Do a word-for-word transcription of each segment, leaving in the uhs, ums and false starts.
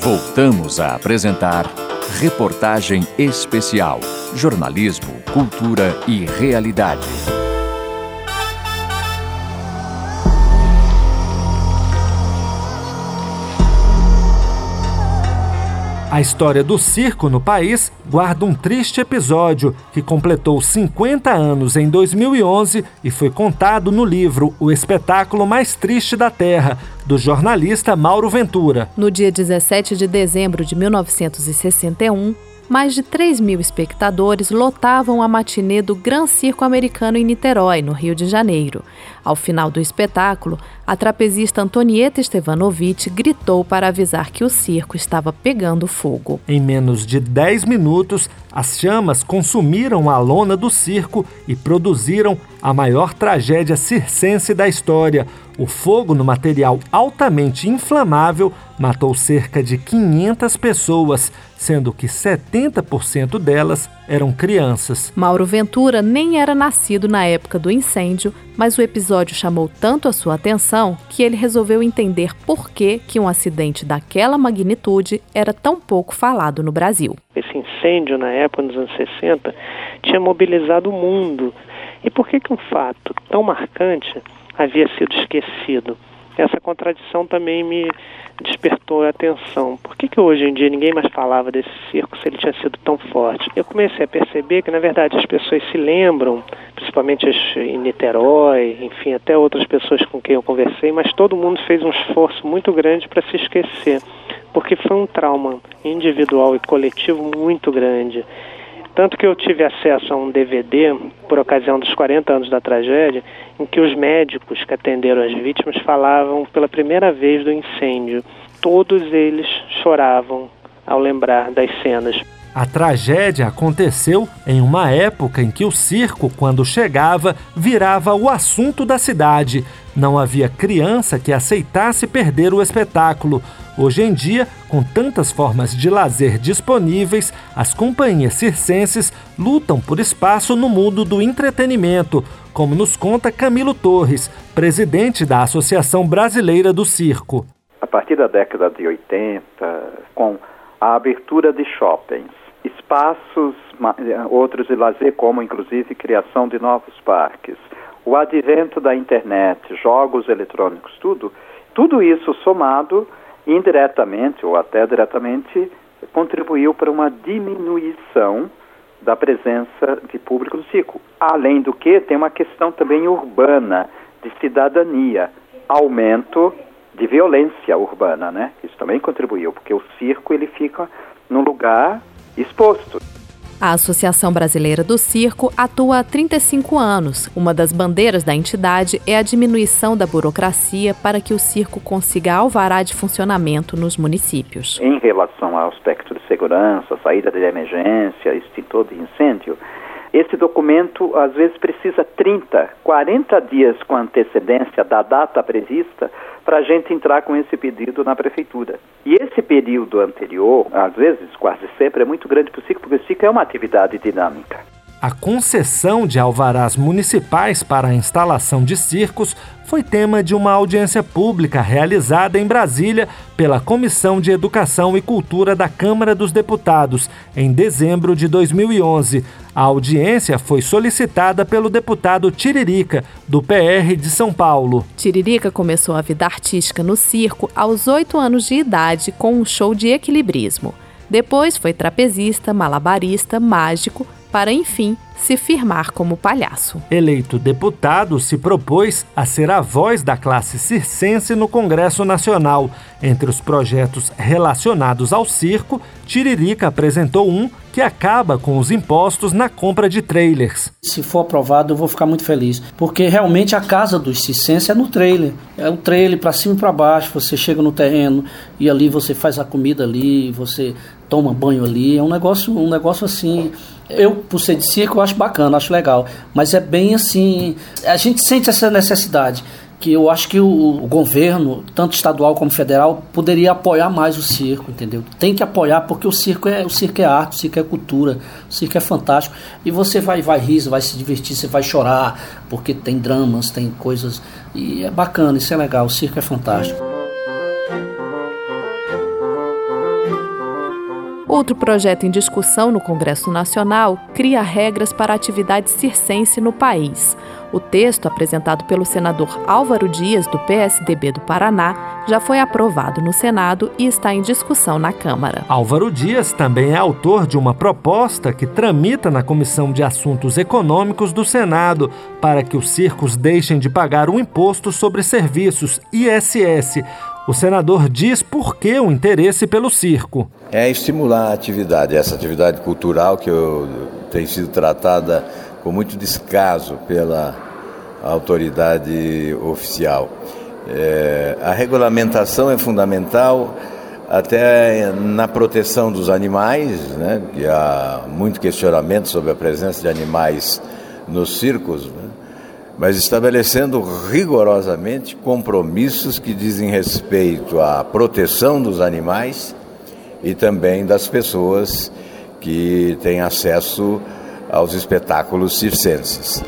Voltamos a apresentar Reportagem Especial. Jornalismo, cultura e realidade. A história do circo no país guarda um triste episódio que completou cinquenta anos em dois mil e onze e foi contado no livro O Espetáculo Mais Triste da Terra, do jornalista Mauro Ventura. No dia dezessete de dezembro de mil novecentos e sessenta e um, mais de três mil espectadores lotavam a matinê do Gran Circo Americano em Niterói, no Rio de Janeiro. Ao final do espetáculo, a trapezista Antonieta Stevanovic gritou para avisar que o circo estava pegando fogo. Em menos de dez minutos, as chamas consumiram a lona do circo e produziram a maior tragédia circense da história. O fogo no material altamente inflamável matou cerca de quinhentas pessoas, sendo que setenta por cento delas eram crianças. Mauro Ventura nem era nascido na época do incêndio, mas o episódio chamou tanto a sua atenção que ele resolveu entender por que, que um acidente daquela magnitude era tão pouco falado no Brasil. Esse incêndio, na época, nos anos sessenta, tinha mobilizado o mundo. E por que, que um fato tão marcante havia sido esquecido? Essa contradição também me despertou a atenção. Por que, que hoje em dia ninguém mais falava desse circo se ele tinha sido tão forte? Eu comecei a perceber que, na verdade, as pessoas se lembram, principalmente as em Niterói, enfim, até outras pessoas com quem eu conversei, mas todo mundo fez um esforço muito grande para se esquecer, porque foi um trauma individual e coletivo muito grande. Tanto que eu tive acesso a um D V D, por ocasião dos quarenta anos da tragédia, em que os médicos que atenderam as vítimas falavam pela primeira vez do incêndio. Todos eles choravam ao lembrar das cenas. A tragédia aconteceu em uma época em que o circo, quando chegava, virava o assunto da cidade. Não havia criança que aceitasse perder o espetáculo. Hoje em dia, com tantas formas de lazer disponíveis, as companhias circenses lutam por espaço no mundo do entretenimento, como nos conta Camilo Torres, presidente da Associação Brasileira do Circo. A partir da década de oitenta, com a abertura de shoppings, espaços, outros de lazer, como inclusive criação de novos parques, o advento da internet, jogos eletrônicos, tudo, tudo isso somado indiretamente ou até diretamente contribuiu para uma diminuição da presença de público no circo. Além do que, tem uma questão também urbana, de cidadania, aumento de violência urbana, né? Isso também contribuiu, porque o circo ele fica num lugar exposto. A Associação Brasileira do Circo atua há trinta e cinco anos. Uma das bandeiras da entidade é a diminuição da burocracia para que o circo consiga alvará de funcionamento nos municípios. Em relação ao aspecto de segurança, saída de emergência, extintor de incêndio, esse documento às vezes precisa trinta, quarenta dias com antecedência da data prevista para a gente entrar com esse pedido na prefeitura. E esse período anterior, às vezes, quase sempre, é muito grande para o circo, porque o circo é uma atividade dinâmica. A concessão de alvarás municipais para a instalação de circos foi tema de uma audiência pública realizada em Brasília pela Comissão de Educação e Cultura da Câmara dos Deputados, em dezembro de dois mil e onze. A audiência foi solicitada pelo deputado Tiririca, do P R de São Paulo. Tiririca começou a vida artística no circo aos oito anos de idade com um show de equilibrismo. Depois foi trapezista, malabarista, mágico, para, enfim, se firmar como palhaço. Eleito deputado, se propôs a ser a voz da classe circense no Congresso Nacional. Entre os projetos relacionados ao circo, Tiririca apresentou um que acaba com os impostos na compra de trailers. Se for aprovado, eu vou ficar muito feliz, porque realmente a casa dos circenses é no trailer. É o trailer para cima e para baixo, você chega no terreno e ali você faz a comida ali, você toma banho ali, é um negócio, um negócio assim. Eu, por ser de circo, eu acho bacana, acho legal, mas é bem assim, a gente sente essa necessidade, que eu acho que o, o governo, tanto estadual como federal, poderia apoiar mais o circo, entendeu? Tem que apoiar, porque o circo é, o circo é arte, o circo é cultura, o circo é fantástico, e você vai, vai rir, vai se divertir, você vai chorar, porque tem dramas, tem coisas, e é bacana, isso é legal, o circo é fantástico. Outro projeto em discussão no Congresso Nacional cria regras para a atividade circense no país. O texto, apresentado pelo senador Álvaro Dias, do P S D B do Paraná, já foi aprovado no Senado e está em discussão na Câmara. Álvaro Dias também é autor de uma proposta que tramita na Comissão de Assuntos Econômicos do Senado para que os circos deixem de pagar o Imposto sobre Serviços, I S S. O senador diz por que o interesse pelo circo. É estimular a atividade, essa atividade cultural que eu, tem sido tratada com muito descaso pela autoridade oficial. É, a regulamentação é fundamental até na proteção dos animais, né? E há muito questionamento sobre a presença de animais nos circos, né? Mas estabelecendo rigorosamente compromissos que dizem respeito à proteção dos animais e também das pessoas que têm acesso aos espetáculos circenses.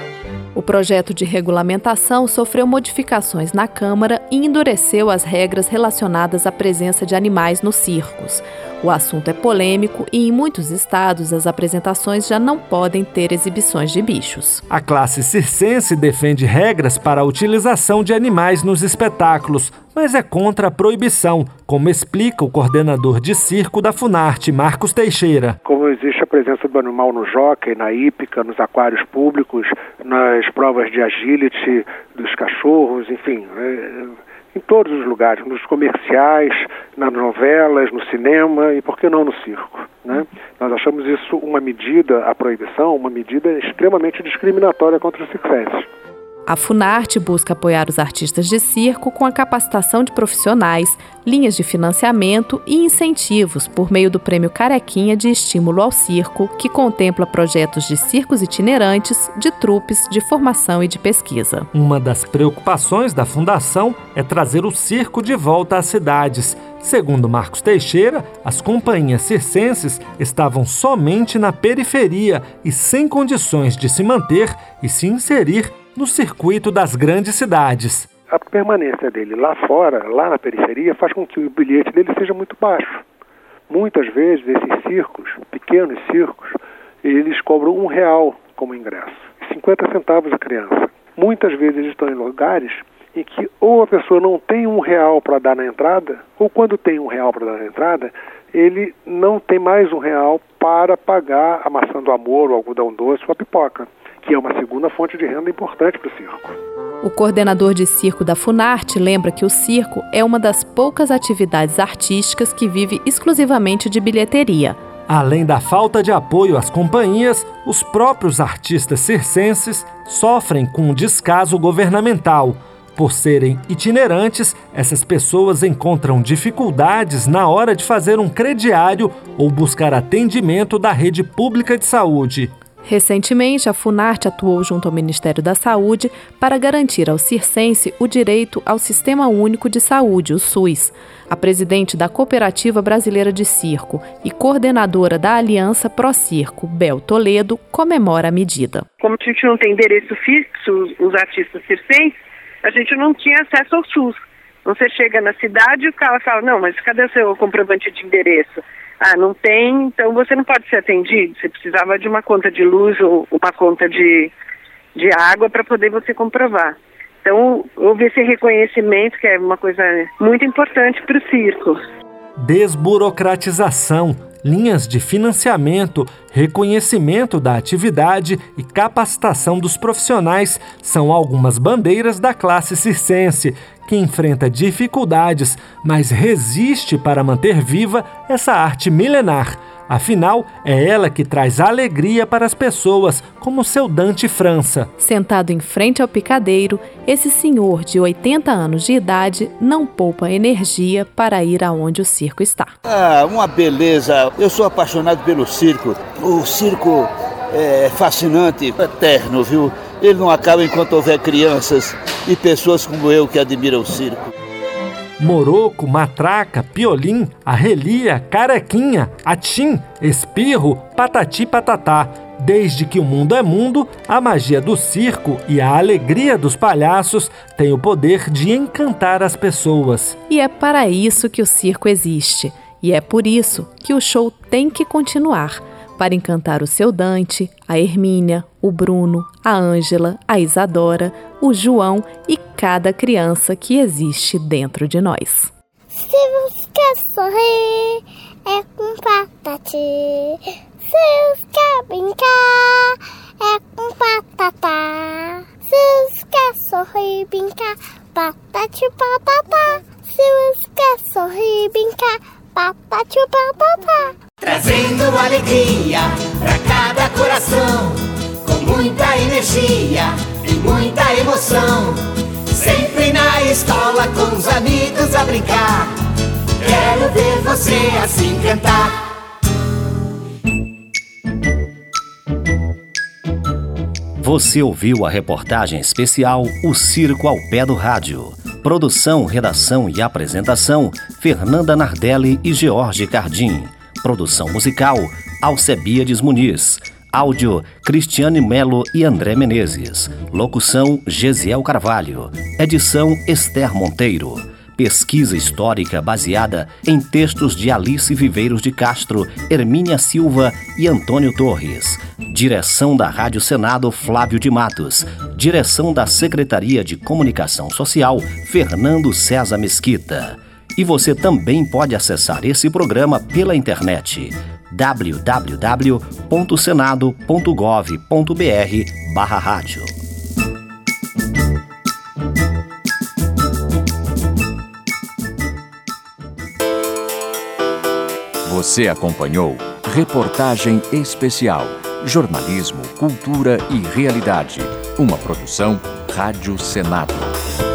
O projeto de regulamentação sofreu modificações na Câmara e endureceu as regras relacionadas à presença de animais nos circos. O assunto é polêmico e, em muitos estados, as apresentações já não podem ter exibições de bichos. A classe circense defende regras para a utilização de animais nos espetáculos, mas é contra a proibição, como explica o coordenador de circo da Funarte, Marcos Teixeira. Como existe a presença do animal no jockey, na hípica, nos aquários públicos, nas provas de agility dos cachorros, enfim, em todos os lugares, nos comerciais, nas novelas, no cinema e, por que não, no circo, né? Nós achamos isso uma medida, a proibição, uma medida extremamente discriminatória contra os circenses. A Funarte busca apoiar os artistas de circo com a capacitação de profissionais, linhas de financiamento e incentivos por meio do Prêmio Carequinha de Estímulo ao Circo, que contempla projetos de circos itinerantes, de trupes, de formação e de pesquisa. Uma das preocupações da Fundação é trazer o circo de volta às cidades. Segundo Marcos Teixeira, as companhias circenses estavam somente na periferia e sem condições de se manter e se inserir no circuito das grandes cidades. A permanência dele lá fora, lá na periferia, faz com que o bilhete dele seja muito baixo. Muitas vezes, esses circos, pequenos circos, eles cobram um real como ingresso, cinquenta centavos a criança. Muitas vezes eles estão em lugares em que ou a pessoa não tem um real para dar na entrada, ou quando tem um real para dar na entrada, ele não tem mais um real para pagar a maçã do amor, o algodão doce ou a pipoca, que é uma segunda fonte de renda importante para o circo. O coordenador de circo da Funarte lembra que o circo é uma das poucas atividades artísticas que vive exclusivamente de bilheteria. Além da falta de apoio às companhias, os próprios artistas circenses sofrem com o descaso governamental. Por serem itinerantes, essas pessoas encontram dificuldades na hora de fazer um crediário ou buscar atendimento da rede pública de saúde. Recentemente, a Funarte atuou junto ao Ministério da Saúde para garantir ao circense o direito ao Sistema Único de Saúde, o SUS. A presidente da Cooperativa Brasileira de Circo e coordenadora da Aliança Pro Circo, Bel Toledo, comemora a medida. Como a gente não tem endereço fixo, os artistas circenses, a gente não tinha acesso ao SUS. Você chega na cidade e o cara fala, não, mas cadê o seu comprovante de endereço? Ah, não tem, então você não pode ser atendido. Você precisava de uma conta de luz ou uma conta de, de água para poder você comprovar. Então, houve esse reconhecimento, que é uma coisa muito importante para o circo. Desburocratização, linhas de financiamento, reconhecimento da atividade e capacitação dos profissionais são algumas bandeiras da classe circense, que enfrenta dificuldades, mas resiste para manter viva essa arte milenar. Afinal, é ela que traz alegria para as pessoas, como seu Dante França. Sentado em frente ao picadeiro, esse senhor de oitenta anos de idade não poupa energia para ir aonde o circo está. Ah, uma beleza! Eu sou apaixonado pelo circo. O circo é fascinante, eterno, viu? Ele não acaba enquanto houver crianças e pessoas como eu que admiram o circo. Moroco, matraca, piolim, arrelia, carequinha, atim, espirro, patati patatá. Desde que o mundo é mundo, a magia do circo e a alegria dos palhaços têm o poder de encantar as pessoas. E é para isso que o circo existe. E é por isso que o show tem que continuar, para encantar o seu Dante, a Hermínia, o Bruno, a Ângela, a Isadora, o João e cada criança que existe dentro de nós. Se você quer sorrir, é com patati. Se você quer brincar, é com patatá. Se você quer sorrir, brincar, patati patatá. Se você quer sorrir, brincar, patati patatá. Trazendo alegria pra cada coração, com muita energia e muita emoção. Sempre na escola com os amigos a brincar. Quero ver você assim cantar. Você ouviu a reportagem especial O Circo ao Pé do Rádio. Produção, redação e apresentação, Fernanda Nardelli e George Cardim. Produção musical, Alcebiades Muniz. Áudio, Cristiane Melo e André Menezes. Locução, Gesiel Carvalho. Edição, Esther Monteiro. Pesquisa histórica baseada em textos de Alice Viveiros de Castro, Hermínia Silva e Antônio Torres. Direção da Rádio Senado, Flávio de Matos. Direção da Secretaria de Comunicação Social, Fernando César Mesquita. E você também pode acessar esse programa pela internet. w w w ponto senado ponto gov ponto b r barra rádio. Você acompanhou Reportagem Especial, Jornalismo, Cultura e Realidade, uma produção Rádio Senado.